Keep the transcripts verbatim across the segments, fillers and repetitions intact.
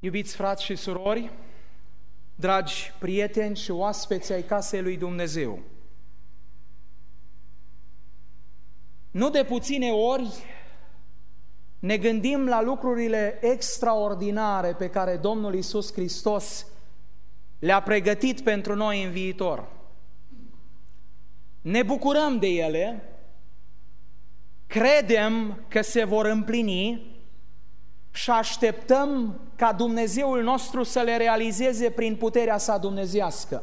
Iubiți frați și surori, dragi prieteni și oaspeți ai casei lui Dumnezeu, nu de puține ori ne gândim la lucrurile extraordinare pe care Domnul Iisus Hristos le-a pregătit pentru noi în viitor. Ne bucurăm de ele, credem că se vor împlini și așteptăm ca Dumnezeul nostru să le realizeze prin puterea sa dumnezeiască.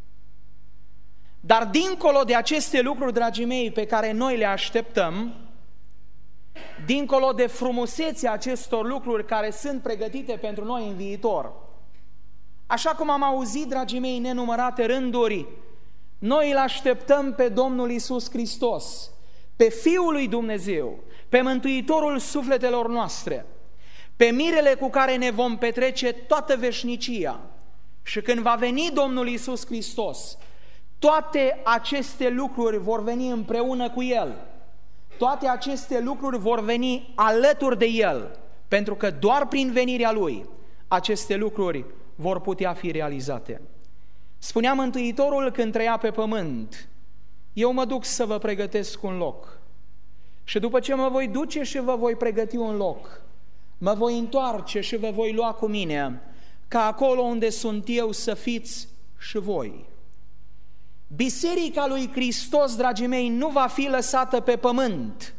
Dar dincolo de aceste lucruri, dragii mei, pe care noi le așteptăm, dincolo de frumusețea acestor lucruri care sunt pregătite pentru noi în viitor, așa cum am auzit, dragii mei, nenumărate rânduri, noi îl așteptăm pe Domnul Iisus Hristos, pe Fiul lui Dumnezeu, pe Mântuitorul sufletelor noastre, pe mirele cu care ne vom petrece toată veșnicia. Și când va veni Domnul Iisus Hristos, toate aceste lucruri vor veni împreună cu El. Toate aceste lucruri vor veni alături de El, pentru că doar prin venirea Lui aceste lucruri vor putea fi realizate. Spunea Mântuitorul când trăia pe pământ: eu mă duc să vă pregătesc un loc și după ce mă voi duce și vă voi pregăti un loc, mă voi întoarce și vă voi lua cu mine, ca acolo unde sunt eu să fiți și voi. Biserica lui Hristos, dragii mei, nu va fi lăsată pe pământ.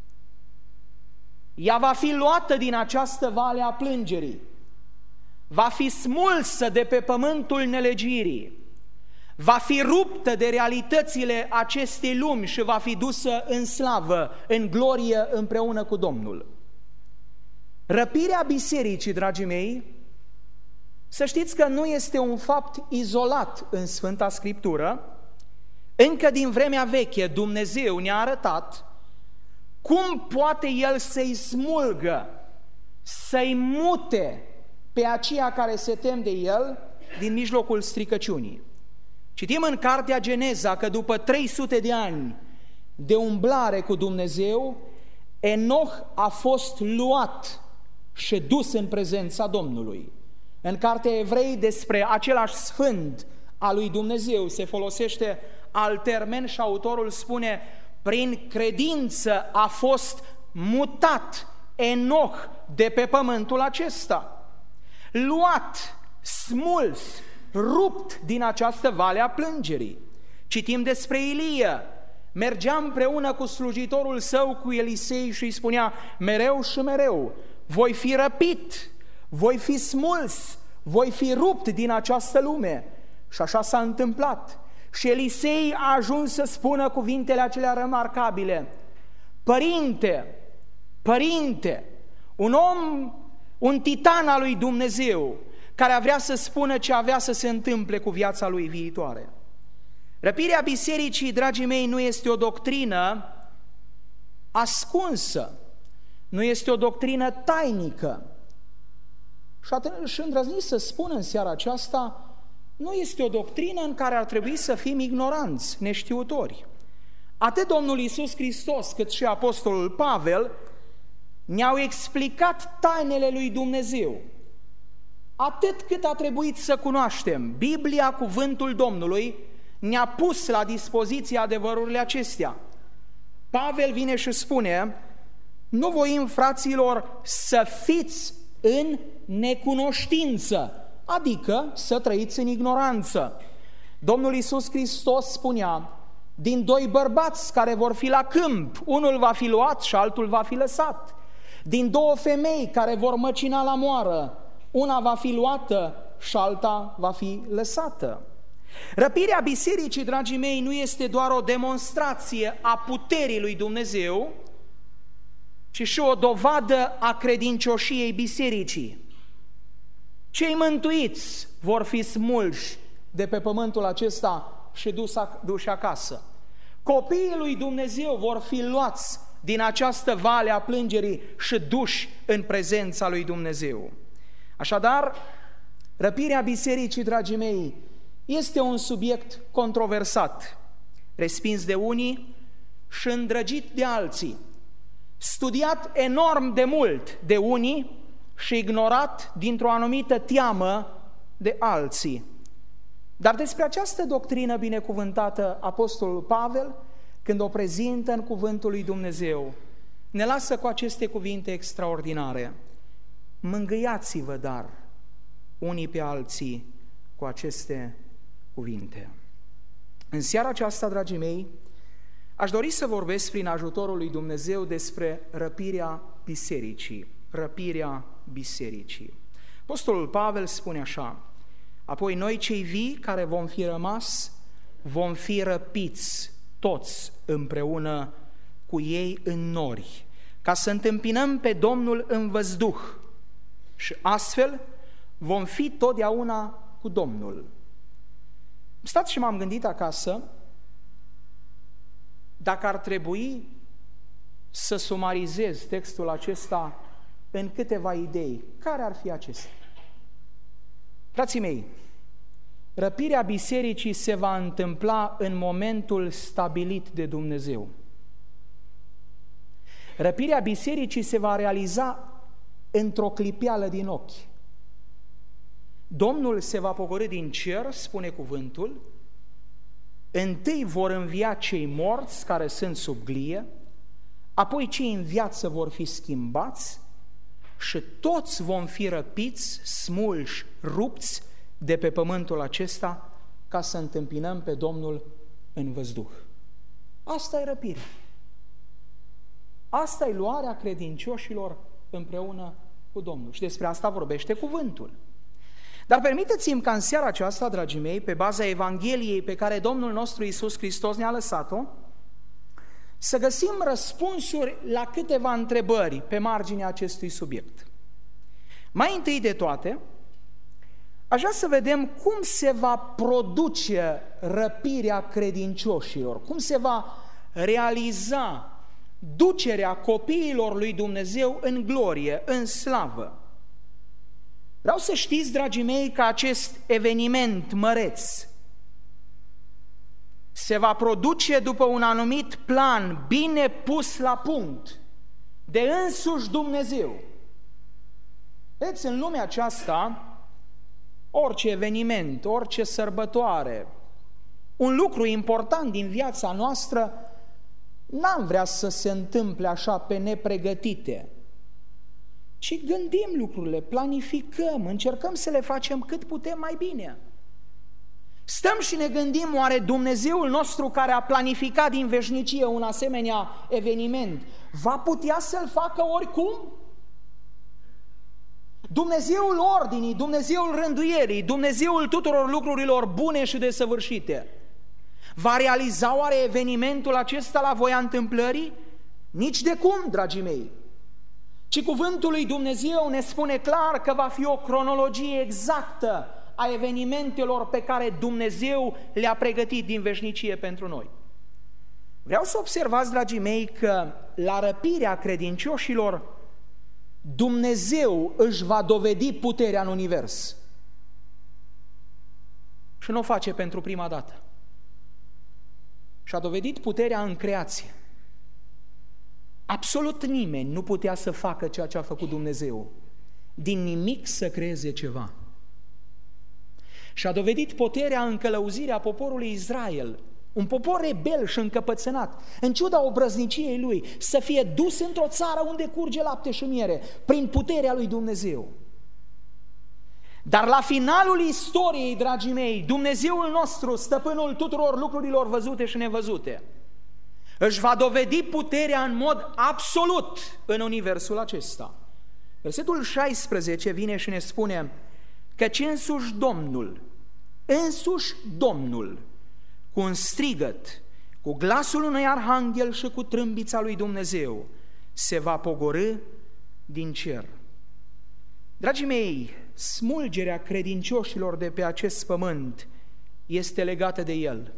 Ea va fi luată din această vale a plângerii, va fi smulsă de pe pământul nelegirii, va fi ruptă de realitățile acestei lumi și va fi dusă în slavă, în glorie împreună cu Domnul. Răpirea bisericii, dragii mei, să știți că nu este un fapt izolat în Sfânta Scriptură. Încă din vremea veche Dumnezeu ne-a arătat cum poate El să-i smulgă, să-i mute pe aceia care se tem de El din mijlocul stricăciunii. Citim în cartea Geneza că după trei sute de ani de umblare cu Dumnezeu, Enoch a fost luat și dus în prezența Domnului. În cartea Evrei, despre același sfânt al lui Dumnezeu se folosește alt termen și autorul spune: prin credință a fost mutat Enoch de pe pământul acesta, luat, smuls, rupt din această vale a plângerii. Citim despre Ilie: mergea împreună cu slujitorul său, cu Elisei, și îi spunea mereu și mereu: voi fi răpit, voi fi smuls, voi fi rupt din această lume. Și așa s-a întâmplat. Și Elisei a ajuns să spună cuvintele acelea remarcabile: Părinte, Părinte, un om, un titan al lui Dumnezeu, care vrea să spună ce avea să se întâmple cu viața lui viitoare. Răpirea bisericii, dragii mei, nu este o doctrină ascunsă, nu este o doctrină tainică. Și îndrăzniți să spun în seara aceasta, nu este o doctrină în care ar trebui să fim ignoranți, neștiutori. Atât Domnul Iisus Hristos cât și Apostolul Pavel ne-au explicat tainele lui Dumnezeu. Atât cât a trebuit să cunoaștem, Biblia, cuvântul Domnului, ne-a pus la dispoziție adevărurile acestea. Pavel vine și spune: nu voim, fraților, să fiți în necunoștință, adică să trăiți în ignoranță. Domnul Iisus Hristos spunea: din doi bărbați care vor fi la câmp, unul va fi luat și altul va fi lăsat. Din două femei care vor măcina la moară, una va fi luată și alta va fi lăsată. Răpirea bisericii, dragii mei, nu este doar o demonstrație a puterii lui Dumnezeu, ci și o dovadă a credincioșiei bisericii. Cei mântuiți vor fi smulși de pe pământul acesta și duși acasă. Copiii lui Dumnezeu vor fi luați din această vale a plângerii și duși în prezența lui Dumnezeu. Așadar, răpirea bisericii, dragii mei, este un subiect controversat, respins de unii și îndrăgit de alții, studiat enorm de mult de unii și ignorat dintr-o anumită teamă de alții. Dar despre această doctrină binecuvântată Apostolul Pavel, când o prezintă în cuvântul lui Dumnezeu, ne lasă cu aceste cuvinte extraordinare. Mângâiați-vă, dar, unii pe alții cu aceste cuvinte. În seara aceasta, dragii mei, aș dori să vorbesc prin ajutorul lui Dumnezeu despre răpirea bisericii. Răpirea bisericii. Apostolul Pavel spune așa: apoi noi cei vii care vom fi rămas, vom fi răpiți toți împreună cu ei în nori, ca să întâmpinăm pe Domnul în văzduh și astfel vom fi totdeauna cu Domnul. Stați și m-am gândit acasă dacă ar trebui să sumarizez textul acesta în câteva idei. Care ar fi acestea? Frații mei, răpirea bisericii se va întâmpla în momentul stabilit de Dumnezeu. Răpirea bisericii se va realiza într-o clipeală din ochi. Domnul se va pogorî din cer, spune cuvântul, întâi vor învia cei morți care sunt sub glie, apoi cei în viață vor fi schimbați și toți vom fi răpiți, smulși, rupți de pe pământul acesta ca să întâmpinăm pe Domnul în văzduh. Asta e răpirea. Asta e luarea credincioșilor împreună cu Domnul. Și despre asta vorbește cuvântul. Dar permiteți-mi ca în seara aceasta, dragii mei, pe baza Evangheliei pe care Domnul nostru Iisus Hristos ne-a lăsat-o, să găsim răspunsuri la câteva întrebări pe marginea acestui subiect. Mai întâi de toate, aș vrea să vedem cum se va produce răpirea credincioșilor, cum se va realiza ducerea copiilor lui Dumnezeu în glorie, în slavă. Vreau să știți, dragii mei, că acest eveniment măreț se va produce după un anumit plan bine pus la punct de însuși Dumnezeu. Vedeți, în lumea aceasta, orice eveniment, orice sărbătoare, un lucru important din viața noastră, n-am vrea să se întâmple așa pe nepregătite, ci gândim lucrurile, planificăm, încercăm să le facem cât putem mai bine. Stăm și ne gândim, oare Dumnezeul nostru care a planificat din veșnicie un asemenea eveniment va putea să-l facă oricum? Dumnezeul ordinii, Dumnezeul rânduierii, Dumnezeul tuturor lucrurilor bune și desăvârșite, va realiza oare evenimentul acesta la voia întâmplării? Nici de cum, dragii mei! Ci cuvântul lui Dumnezeu ne spune clar că va fi o cronologie exactă a evenimentelor pe care Dumnezeu le-a pregătit din veșnicie pentru noi. Vreau să observați, dragii mei, că la răpirea credincioșilor Dumnezeu își va dovedi puterea în univers. Și nu o face pentru prima dată. Și-a dovedit puterea în creație. Absolut nimeni nu putea să facă ceea ce a făcut Dumnezeu. Din nimic să creeze ceva. Și-a dovedit puterea în călăuzirea poporului Israel, un popor rebel și încăpățânat, în ciuda obrăzniciei lui, să fie dus într-o țară unde curge lapte și miere, prin puterea lui Dumnezeu. Dar la finalul istoriei, dragii mei, Dumnezeul nostru, stăpânul tuturor lucrurilor văzute și nevăzute, își va dovedi puterea în mod absolut în universul acesta. Versetul șaisprezece vine și ne spune: căci însuși Domnul, însuși Domnul, cu un strigăt, cu glasul unui arhanghel și cu trâmbița lui Dumnezeu, se va pogorî din cer. Dragii mei, smulgerea credincioșilor de pe acest pământ este legată de El.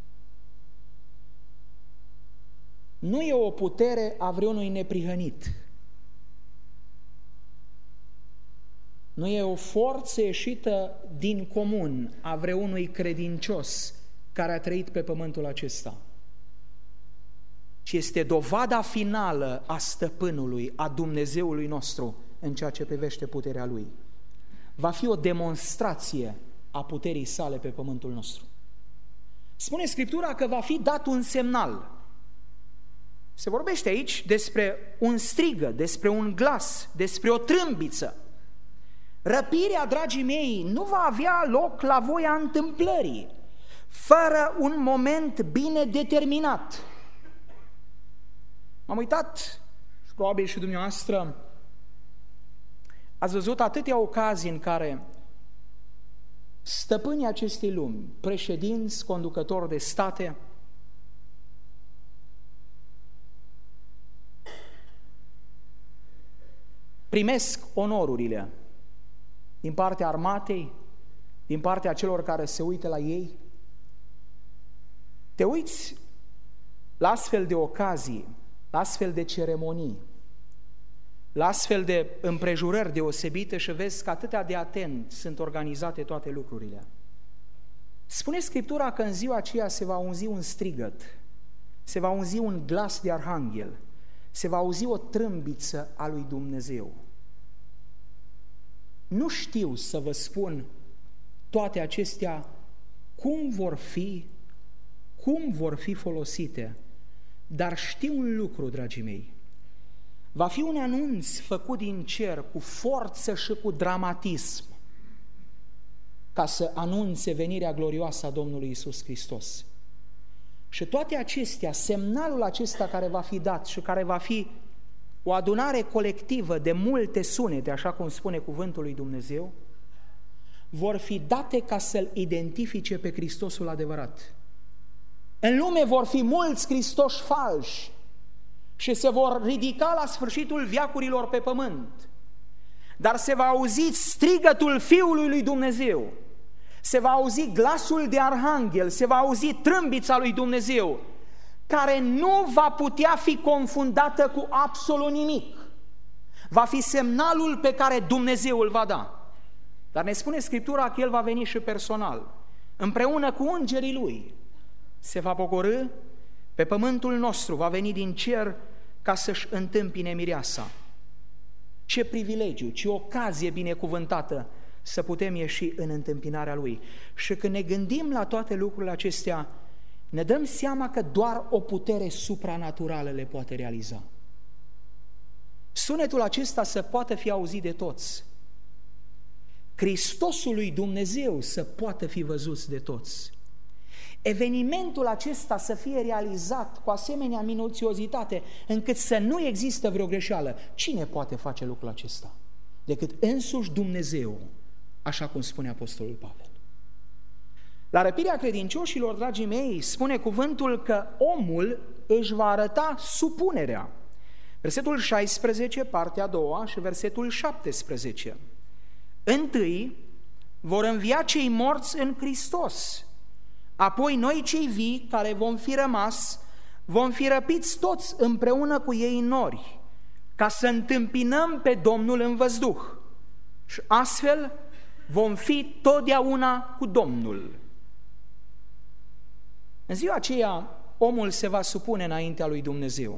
Nu e o putere a vreunui neprihănit. Nu e o forță ieșită din comun a vreunui credincios care a trăit pe pământul acesta, ci este dovada finală a stăpânului, a Dumnezeului nostru în ceea ce privește puterea Lui. Va fi o demonstrație a puterii sale pe pământul nostru. Spune Scriptura că va fi dat un semnal. Se vorbește aici despre un strigă, despre un glas, despre o trâmbiță. Răpirea, dragii mei, nu va avea loc la voia întâmplării, fără un moment bine determinat. M-am uitat, și probabil și dumneavoastră, ați văzut atâtea ocazii în care stăpânii acestei lumi, președinți, conducători de state, primesc onorurile din partea armatei, din partea celor care se uită la ei. Te uiți la astfel de ocazii, la astfel de ceremonii, la astfel de împrejurări deosebite și vezi că atâtea de atent sunt organizate toate lucrurile. Spune Scriptura că în ziua aceea se va auzi un strigăt, se va auzi un glas de arhanghel, se va auzi o trâmbiță a lui Dumnezeu. Nu știu să vă spun toate acestea cum vor fi, cum vor fi folosite, dar știu un lucru, dragii mei. Va fi un anunț făcut din cer cu forță și cu dramatism ca să anunțe venirea glorioasă a Domnului Iisus Hristos. Și toate acestea, semnalul acesta care va fi dat și care va fi o adunare colectivă de multe sunete, așa cum spune cuvântul lui Dumnezeu, vor fi date ca să-L identifice pe Hristosul adevărat. În lume vor fi mulți Hristoși falși și se vor ridica la sfârșitul veacurilor pe pământ, dar se va auzi strigătul Fiului lui Dumnezeu, se va auzi glasul de arhanghel, se va auzi trâmbița lui Dumnezeu, care nu va putea fi confundată cu absolut nimic. Va fi semnalul pe care Dumnezeu îl va da. Dar ne spune Scriptura că El va veni și personal, împreună cu îngerii Lui. Se va pogorî pe pământul nostru, va veni din cer ca să-și întâmpine mireasa. Ce privilegiu, ce ocazie binecuvântată să putem ieși în întâmpinarea Lui. Și când ne gândim la toate lucrurile acestea, ne dăm seama că doar o putere supranaturală le poate realiza. Sunetul acesta să poată fi auzit de toți. Hristosul lui Dumnezeu să poată fi văzut de toți. Evenimentul acesta să fie realizat cu asemenea minuțiozitate încât să nu există vreo greșeală. Cine poate face lucrul acesta? Decât însuși Dumnezeu, așa cum spune Apostolul Pavel. La răpirea credincioșilor, dragii mei, spune cuvântul că omul își va arăta supunerea. Versetul șaisprezece, partea a doua, și versetul șaptesprezece. Întâi vor învia cei morți în Hristos, apoi noi cei vii care vom fi rămas, vom fi răpiți toți împreună cu ei în nori, ca să întâmpinăm pe Domnul în văzduh și astfel vom fi totdeauna cu Domnul. În ziua aceea, omul se va supune înaintea lui Dumnezeu.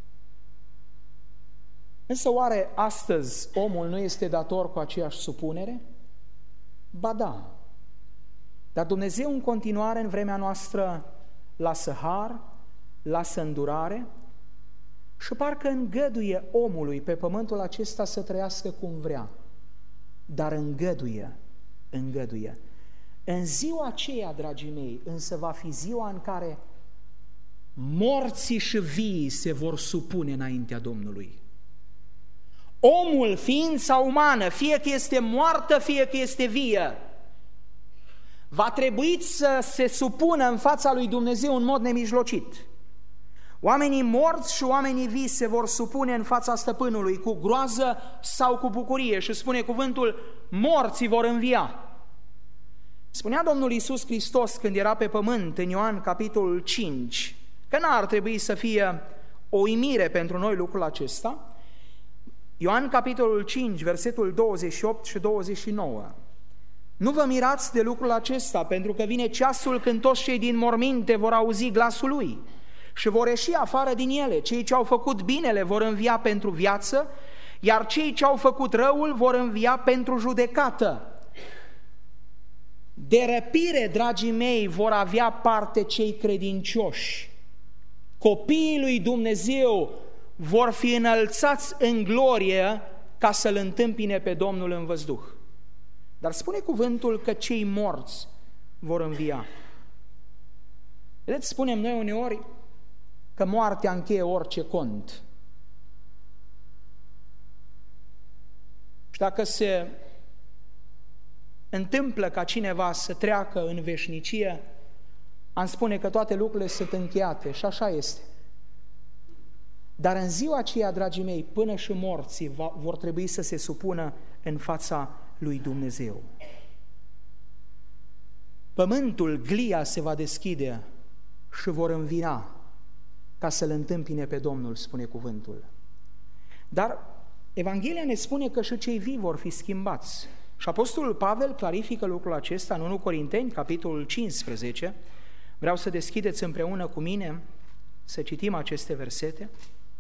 Însă oare astăzi omul nu este dator cu aceeași supunere? Ba da. Dar Dumnezeu în continuare în vremea noastră lasă har, lasă îndurare și parcă îngăduie omului pe pământul acesta să trăiască cum vrea. Dar îngăduie, îngăduie. În ziua aceea, dragii mei, însă va fi ziua în care morții și vii se vor supune înaintea Domnului. Omul, ființa umană, fie că este moartă, fie că este vie, va trebui să se supună în fața lui Dumnezeu în mod nemijlocit. Oamenii morți și oamenii vii se vor supune în fața stăpânului cu groază sau cu bucurie și spune cuvântul, morții vor învia. Spunea Domnul Iisus Hristos când era pe pământ în Ioan capitolul cinci, că n-ar trebui să fie o uimire pentru noi lucrul acesta. Ioan capitolul cinci, versetul douăzeci și opt și douăzeci și nouă. Nu vă mirați de lucrul acesta, pentru că vine ceasul când toți cei din morminte vor auzi glasul lui și vor ieși afară din ele. Cei ce au făcut binele vor învia pentru viață, iar cei ce au făcut răul vor învia pentru judecată. De răpire, dragii mei, vor avea parte cei credincioși. Copiii lui Dumnezeu vor fi înălțați în glorie ca să-L întâmpine pe Domnul în văzduh. Dar spune cuvântul că cei morți vor învia. Vedeți, spunem noi uneori că moartea încheie orice cont. Și dacă se întâmplă ca cineva să treacă în veșnicie, am spune că toate lucrurile sunt încheiate și așa este. Dar în ziua aceea, dragii mei, până și morții va, vor trebui să se supună în fața lui Dumnezeu. Pământul, glia se va deschide și vor învina ca să-L întâmpine pe Domnul, spune cuvântul. Dar Evanghelia ne spune că și cei vii vor fi schimbați. Și Apostolul Pavel clarifică lucrul acesta în întâi Corinteni, capitolul cincisprezece. Vreau să deschideți împreună cu mine să citim aceste versete.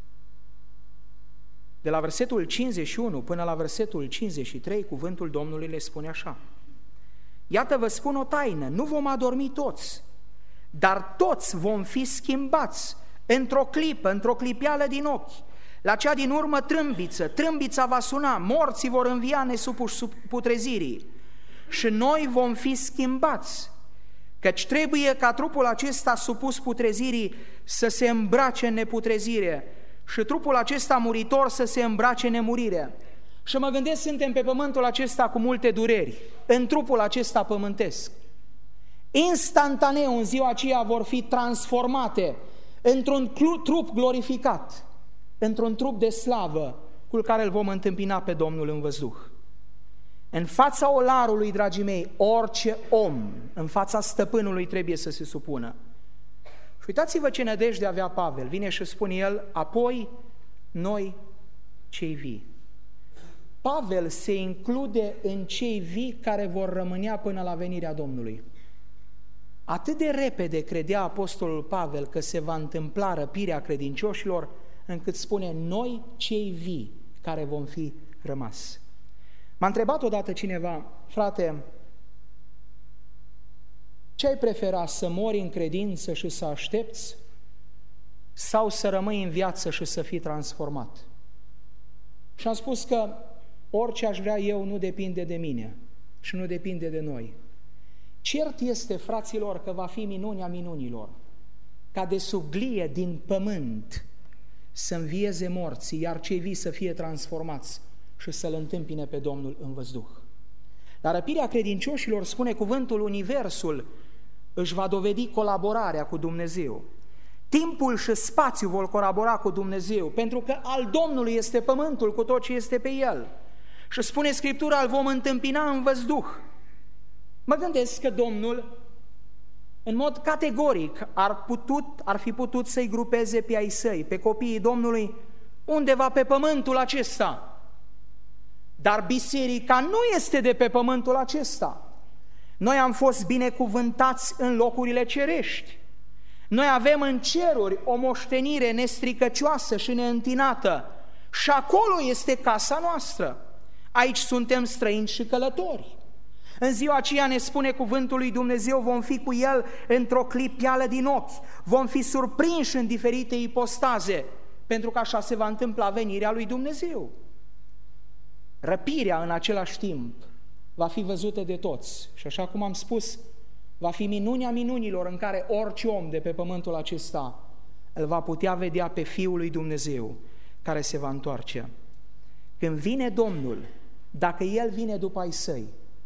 De la versetul cincizeci și unu până la versetul cincizeci și trei, cuvântul Domnului le spune așa: Iată, vă spun o taină, nu vom adormi toți, dar toți vom fi schimbați într-o clipă, într-o clipeală din ochi. La cea din urmă trâmbiță, trâmbița va suna, morții vor învia nesupuși putrezirii și noi vom fi schimbați, căci trebuie ca trupul acesta supus putrezirii să se îmbrace în neputrezire și trupul acesta muritor să se îmbrace în nemurire. Și mă gândesc, suntem pe pământul acesta cu multe dureri, în trupul acesta pământesc. Instantaneu, în ziua aceea, vor fi transformate într-un trup glorificat, într-un trup de slavă cu care îl vom întâmpina pe Domnul în văzduh. În fața olarului, dragii mei, orice om, în fața stăpânului trebuie să se supună. Și uitați-vă ce nădejde avea Pavel. Vine și spune el, apoi noi cei vii. Pavel se include în cei vii care vor rămânea până la venirea Domnului. Atât de repede credea Apostolul Pavel că se va întâmpla răpirea credincioșilor, încât spune, noi cei vii care vom fi rămas. M-a întrebat odată cineva, frate, ce ai prefera, să mori în credință și să aștepți sau să rămâi în viață și să fii transformat? Și am spus că orice aș vrea eu nu depinde de mine și nu depinde de noi. Cert este, fraților, că va fi minunea minunilor, ca de suglie din pământ să învieze morții, iar cei vii să fie transformați și să-L întâmpine pe Domnul în văzduh. La răpirea credincioșilor, spune cuvântul, universul își va dovedi colaborarea cu Dumnezeu. Timpul și spațiul vor colabora cu Dumnezeu, pentru că al Domnului este pământul cu tot ce este pe el. Și spune Scriptura, îl vom întâmpina în văzduh. Mă gândesc că Domnul, în mod categoric, ar, putut, ar fi putut să-i grupeze pe ai săi, pe copiii Domnului, undeva pe pământul acesta. Dar biserica nu este de pe pământul acesta. Noi am fost binecuvântați în locurile cerești. Noi avem în ceruri o moștenire nestricăcioasă și neîntinată și acolo este casa noastră. Aici suntem străini și călători. În ziua aceea, ne spune cuvântul lui Dumnezeu, vom fi cu El într-o clipeală din ochi, vom fi surprinși în diferite ipostaze, pentru că așa se va întâmpla venirea lui Dumnezeu. Răpirea în același timp va fi văzută de toți și, așa cum am spus, va fi minunea minunilor în care orice om de pe pământul acesta îl va putea vedea pe Fiul lui Dumnezeu care se va întoarce. Când vine Domnul, dacă El vine după ai săi,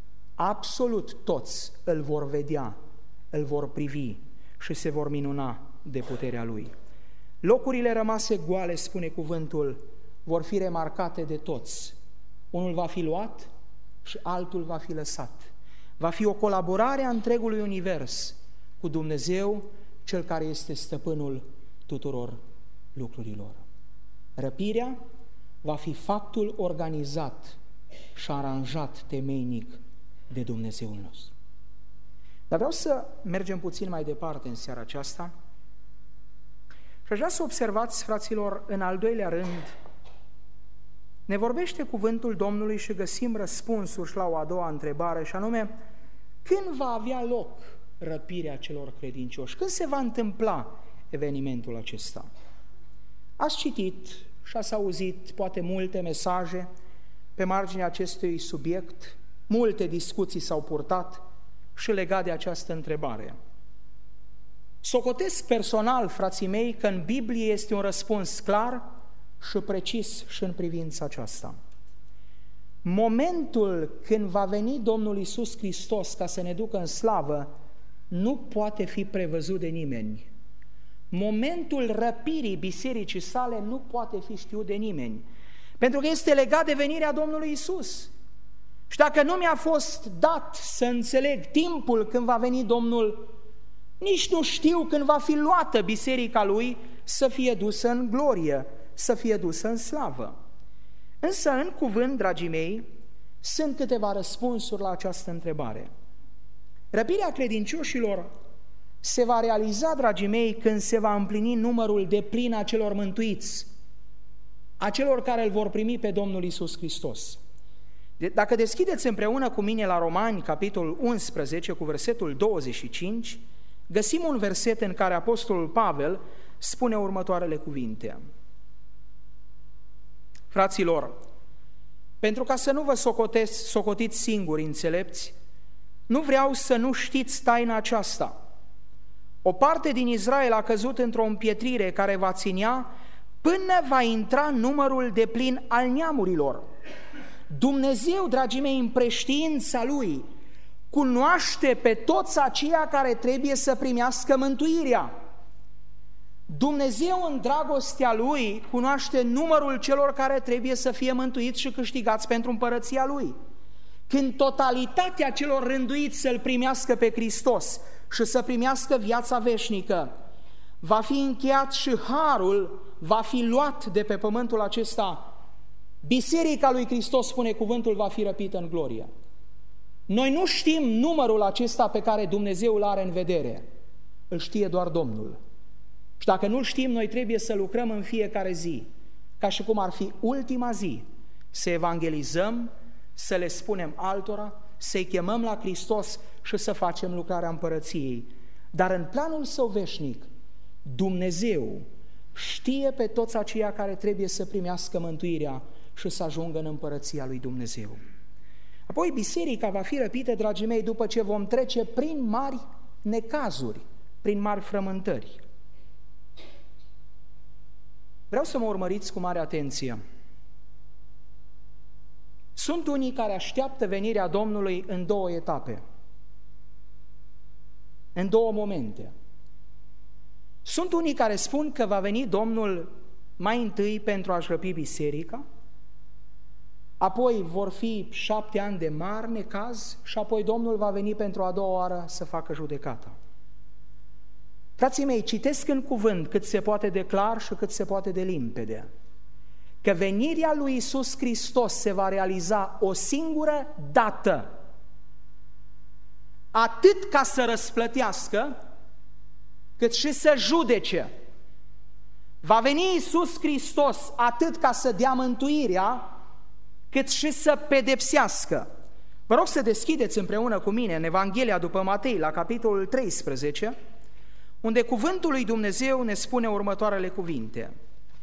absolut toți îl vor vedea, îl vor privi și se vor minuna de puterea Lui. Locurile rămase goale, spune cuvântul, vor fi remarcate de toți. Unul va fi luat și altul va fi lăsat. Va fi o colaborare a întregului univers cu Dumnezeu, Cel care este stăpânul tuturor lucrurilor. Răpirea va fi faptul organizat și aranjat temeinic de Dumnezeul nostru. Dar vreau să mergem puțin mai departe în seara aceasta și aș vrea să observați, fraților, în al doilea rând, ne vorbește cuvântul Domnului și găsim răspunsuri și la o a doua întrebare, și anume, când va avea loc răpirea celor credincioși? Când se va întâmpla evenimentul acesta? Ați citit și ați auzit poate multe mesaje pe marginea acestui subiect, multe discuții s-au purtat și legat de această întrebare. Socotesc personal, frații mei, că în Biblie este un răspuns clar și precis și în privința aceasta. Momentul când va veni Domnul Iisus Hristos ca să ne ducă în slavă nu poate fi prevăzut de nimeni. Momentul răpirii bisericii sale nu poate fi știut de nimeni, pentru că este legat de venirea Domnului Iisus. Și dacă nu mi-a fost dat să înțeleg timpul când va veni Domnul, nici nu știu când va fi luată biserica Lui să fie dusă în glorie, să fie dusă în slavă. Însă, în cuvânt, dragii mei, sunt câteva răspunsuri la această întrebare. Răpirea credincioșilor se va realiza, dragii mei, când se va împlini numărul deplin a celor mântuiți, a celor care îl vor primi pe Domnul Iisus Hristos. Dacă deschideți împreună cu mine la Romani, capitolul unsprezece, cu versetul douăzeci și cinci, găsim un verset în care apostolul Pavel spune următoarele cuvinte. Fraților, pentru ca să nu vă socotesc, socotiți singuri înțelepți, nu vreau să nu știți taina aceasta. O parte din Israel a căzut într-o împietrire care va ținea până va intra numărul deplin al neamurilor. Dumnezeu, dragii mei, în preștiința Lui, cunoaște pe toți aceia care trebuie să primească mântuirea. Dumnezeu, în dragostea Lui, cunoaște numărul celor care trebuie să fie mântuiți și câștigați pentru împărăția Lui. Când totalitatea celor rânduiți să-L primească pe Hristos și să primească viața veșnică, va fi încheiat și harul va fi luat de pe pământul acesta, biserica lui Hristos, spune cuvântul, va fi răpită în glorie. Noi nu știm numărul acesta pe care Dumnezeu îl are în vedere, îl știe doar Domnul. Și dacă nu-l știm, noi trebuie să lucrăm în fiecare zi, ca și cum ar fi ultima zi, să evangelizăm, să le spunem altora, să-i chemăm la Hristos și să facem lucrarea împărăției. Dar în planul Său veșnic, Dumnezeu știe pe toți aceia care trebuie să primească mântuirea și să ajungă în împărăția lui Dumnezeu. Apoi biserica va fi răpită, dragii mei, după ce vom trece prin mari necazuri, prin mari frământări. Vreau să mă urmăriți cu mare atenție. Sunt unii care așteaptă venirea Domnului în două etape, în două momente. Sunt unii care spun că va veni Domnul mai întâi pentru a-și răpi biserica, apoi vor fi șapte ani de mari necaz și apoi Domnul va veni pentru a doua oară să facă judecata. Frații mei, citesc în cuvânt cât se poate de clar și cât se poate de limpede că venirea lui Iisus Hristos se va realiza o singură dată, atât ca să răsplătească, cât și să judece. Va veni Iisus Hristos atât ca să dea mântuirea, cât și să pedepsească. Vă rog să deschideți împreună cu mine în Evanghelia după Matei, la capitolul treisprezece, unde cuvântul lui Dumnezeu ne spune următoarele cuvinte.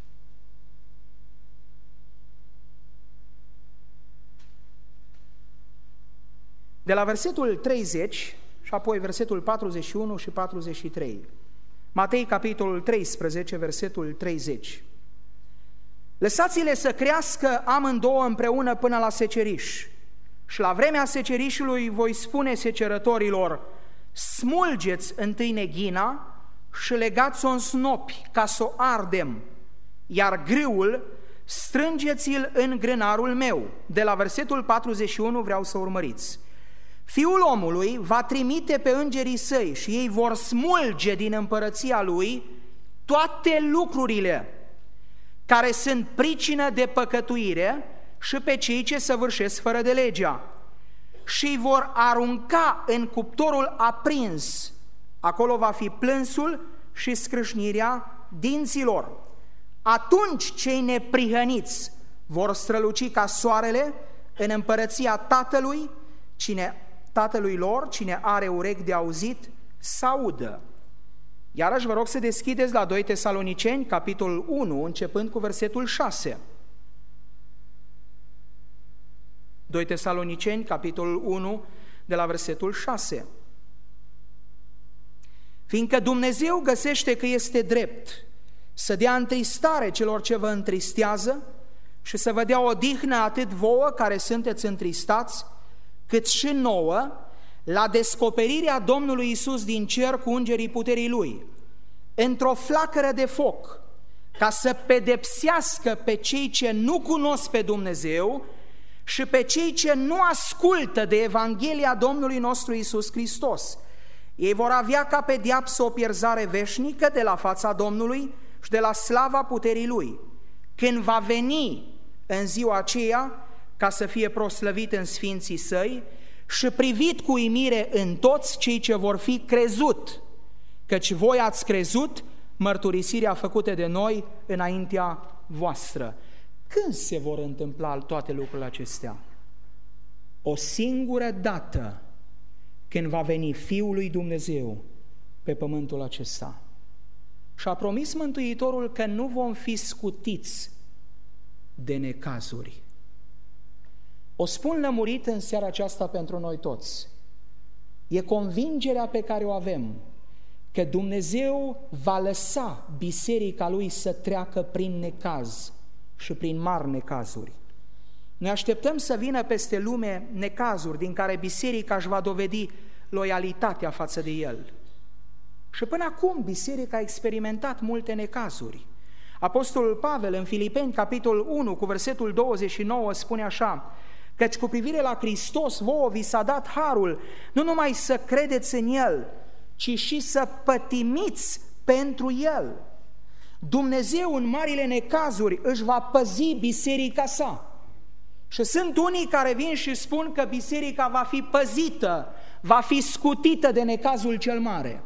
De la versetul treizeci și apoi versetul patruzeci și unu și patruzeci și trei. Matei, capitolul treisprezece, versetul treizeci. Lăsați-le să crească amândouă împreună până la seceriș. Și la vremea secerișului voi spune secerătorilor, smulgeți întâi neghina și legați-o în snopi ca să o ardem, iar grâul strângeți-l în grânarul meu. De la versetul patruzeci și unu vreau să urmăriți. Fiul omului va trimite pe îngerii săi și ei vor smulge din împărăția lui toate lucrurile care sunt pricină de păcătuire și pe cei ce săvârșesc fără de legea și îi vor arunca în cuptorul aprins. Acolo va fi plânsul și scrâșnirea dinților. Atunci cei neprihăniți vor străluci ca soarele în împărăția Tatălui, cine, Tatălui lor, cine are urechi de auzit, să audă. Iarăși vă rog să deschideți la doi Tesaloniceni, capitolul unu, începând cu versetul șase. doi Tesaloniceni, capitolul unu, de la versetul șase. Fiindcă Dumnezeu găsește că este drept să dea întristare celor ce vă întristează și să vă dea odihnă atât vouă care sunteți întristați, cât și nouă, la descoperirea Domnului Iisus din cer cu îngerii puterii Lui, într-o flacără de foc, ca să pedepsească pe cei ce nu cunosc pe Dumnezeu și pe cei ce nu ascultă de Evanghelia Domnului nostru Iisus Hristos. Ei vor avea ca pedeapsă o pierzare veșnică de la fața Domnului și de la slava puterii Lui, când va veni în ziua aceea ca să fie proslăvit în sfinții Săi și privit cu uimire în toți cei ce vor fi crezut, căci voi ați crezut mărturisirea făcută de noi înaintea voastră. Când se vor întâmpla toate lucrurile acestea? O singură dată, când va veni Fiul lui Dumnezeu pe pământul acesta. Și a promis Mântuitorul că nu vom fi scutiți de necazuri. O spun lămurit în seara aceasta pentru noi toți. E convingerea pe care o avem că Dumnezeu va lăsa biserica Lui să treacă prin necaz și prin mari necazuri. Noi așteptăm să vină peste lume necazuri din care biserica își va dovedi loialitatea față de El. Și până acum biserica a experimentat multe necazuri. Apostolul Pavel în Filipeni, capitolul unu, cu versetul douăzeci și nouă, spune așa: căci cu privire la Hristos vouă vi s-a dat harul, nu numai să credeți în El, ci și să pătimiți pentru El. Dumnezeu în marile necazuri își va păzi biserica sa. Și sunt unii care vin și spun că biserica va fi păzită, va fi scutită de necazul cel mare.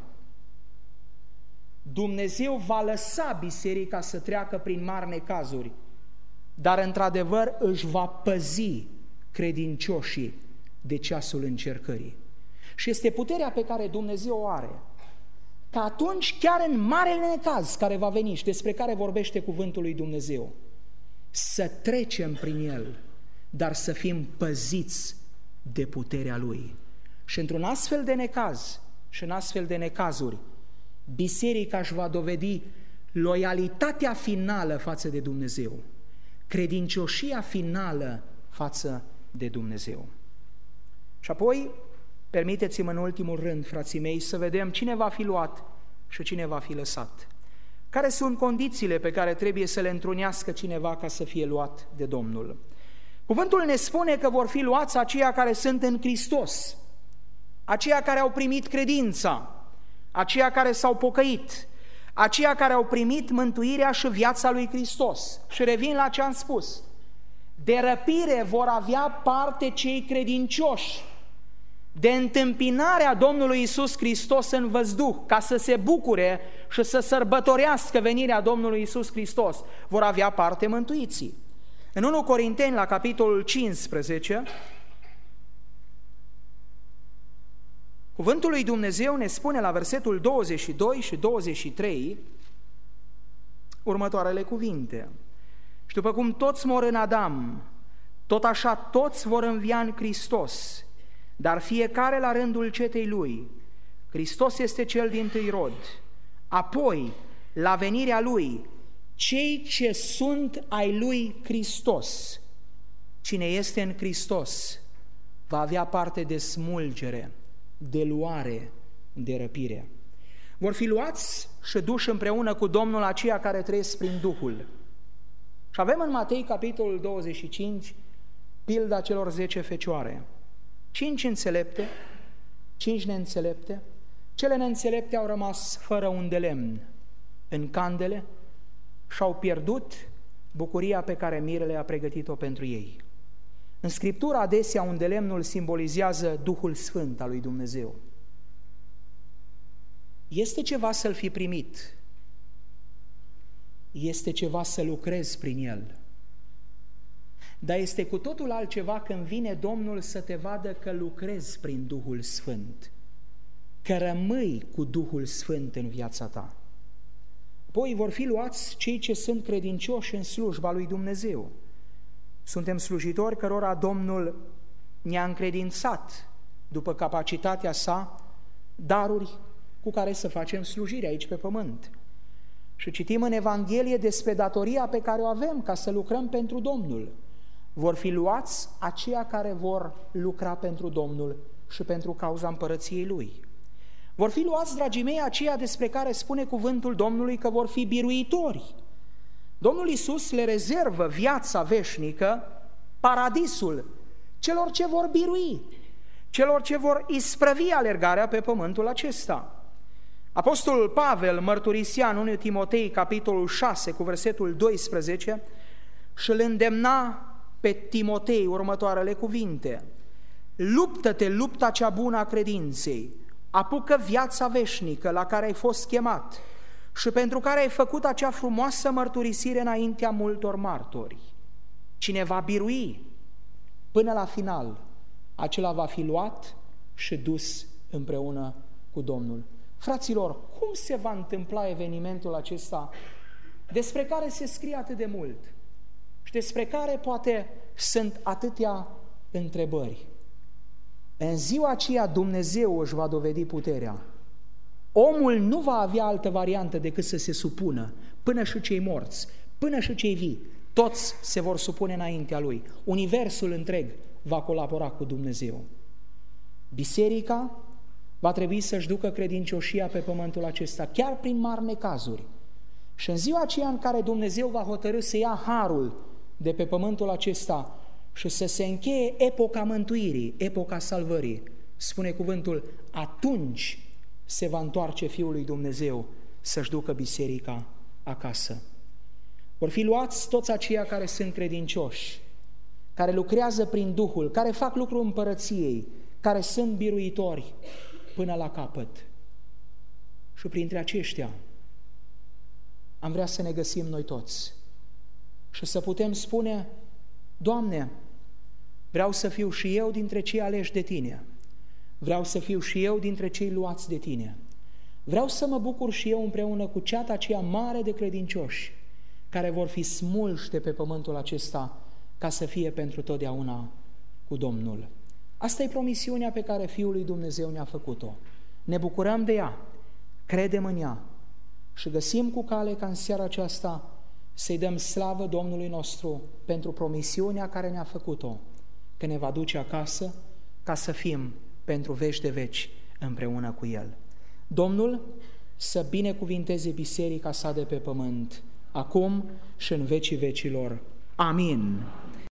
Dumnezeu va lăsa biserica să treacă prin mari necazuri, dar într-adevăr își va păzi credincioșii de ceasul încercării. Și este puterea pe care Dumnezeu o are, că atunci, chiar în marele necaz care va veni și despre care vorbește cuvântul lui Dumnezeu, să trecem prin el, dar să fim păziți de puterea Lui. Și într-un astfel de necaz și în astfel de necazuri, biserica își va dovedi loialitatea finală față de Dumnezeu, credincioșia finală față de Dumnezeu. Și apoi, permiteți-mă în ultimul rând, frații mei, să vedem cine va fi luat și cine va fi lăsat. Care sunt condițiile pe care trebuie să le întrunească cineva ca să fie luat de Domnul? Cuvântul ne spune că vor fi luați aceia care sunt în Hristos, aceia care au primit credința, aceia care s-au pocăit, aceia care au primit mântuirea și viața lui Hristos. Și revin la ce am spus. De răpire vor avea parte cei credincioși, de întâmpinarea Domnului Iisus Hristos în văzduh, ca să se bucure și să sărbătorească venirea Domnului Iisus Hristos, vor avea parte mântuiții. În întâi Corinteni, la capitolul cincisprezece, cuvântul lui Dumnezeu ne spune la versetul douăzeci și doi și douăzeci și trei următoarele cuvinte: și după cum toți mor în Adam, tot așa toți vor învia în Hristos, dar fiecare la rândul cetei lui. Hristos este cel dintâi rod, apoi, la venirea Lui, cei ce sunt ai lui Hristos. Cine este în Hristos va avea parte de smulgere, de luare, de răpire. Vor fi luați și duși împreună cu Domnul aceia care trăiesc prin Duhul. Și avem în Matei, capitolul douăzeci și cinci, pilda celor zece fecioare. Cinci înțelepte, cinci neînțelepte. Cele neînțelepte au rămas fără un de lemn în candele și au pierdut bucuria pe care mirele a pregătit-o pentru ei. În Scriptură adesea un de lemnul simbolizează Duhul Sfânt al lui Dumnezeu. Este ceva să-L fi primit, este ceva să lucrezi prin El. Dar este cu totul altceva când vine Domnul să te vadă că lucrezi prin Duhul Sfânt, că rămâi cu Duhul Sfânt în viața ta. Apoi vor fi luați cei ce sunt credincioși în slujba lui Dumnezeu. Suntem slujitori cărora Domnul ne-a încredințat, după capacitatea sa, daruri cu care să facem slujire aici pe pământ. Și citim în Evanghelie despre datoria pe care o avem ca să lucrăm pentru Domnul. Vor fi luați aceia care vor lucra pentru Domnul și pentru cauza împărăției Lui. Vor fi luați, dragii mei, aceia despre care spune cuvântul Domnului că vor fi biruitori. Domnul Iisus le rezervă viața veșnică, paradisul, celor ce vor birui, celor ce vor isprăvi alergarea pe pământul acesta. Apostolul Pavel mărturisea în întâi Timotei, capitolul șase, cu versetul doisprezece, și îl îndemna pe Timotei următoarele cuvinte: luptă-te lupta cea bună a credinței, apucă viața veșnică la care ai fost chemat și pentru care ai făcut acea frumoasă mărturisire înaintea multor martori. Cine va birui până la final, acela va fi luat și dus împreună cu Domnul. Fraților, cum se va întâmpla evenimentul acesta despre care se scrie atât de mult și despre care poate sunt atâtea întrebări? În ziua aceea Dumnezeu își va dovedi puterea. Omul nu va avea altă variantă decât să se supună, până și cei morți, până și cei vii, toți se vor supune înaintea Lui. Universul întreg va colabora cu Dumnezeu. Biserica va trebui să-și ducă credincioșia pe pământul acesta, chiar prin mari necazuri. Și în ziua aceea în care Dumnezeu va hotărî să ia harul de pe pământul acesta și să se încheie epoca mântuirii, epoca salvării, spune cuvântul, atunci se va întoarce Fiul lui Dumnezeu să-și ducă biserica acasă. Vor fi luați toți aceia care sunt credincioși, care lucrează prin Duhul, care fac lucrul împărăției, care sunt biruitori până la capăt. Și printre aceștia am vrea să ne găsim noi toți și să putem spune: Doamne, vreau să fiu și eu dintre cei aleși de Tine, vreau să fiu și eu dintre cei luați de Tine, vreau să mă bucur și eu împreună cu ceata aceea mare de credincioși care vor fi smulși de pe pământul acesta ca să fie pentru totdeauna cu Domnul. Asta e promisiunea pe care Fiul lui Dumnezeu ne-a făcut-o. Ne bucurăm de ea, credem în ea și găsim cu cale ca în seara aceasta să-i dăm slavă Domnului nostru pentru promisiunea care ne-a făcut-o, că ne va duce acasă ca să fim pentru veci de veci împreună cu El. Domnul să binecuvinteze biserica sa de pe pământ, acum și în vecii vecilor. Amin.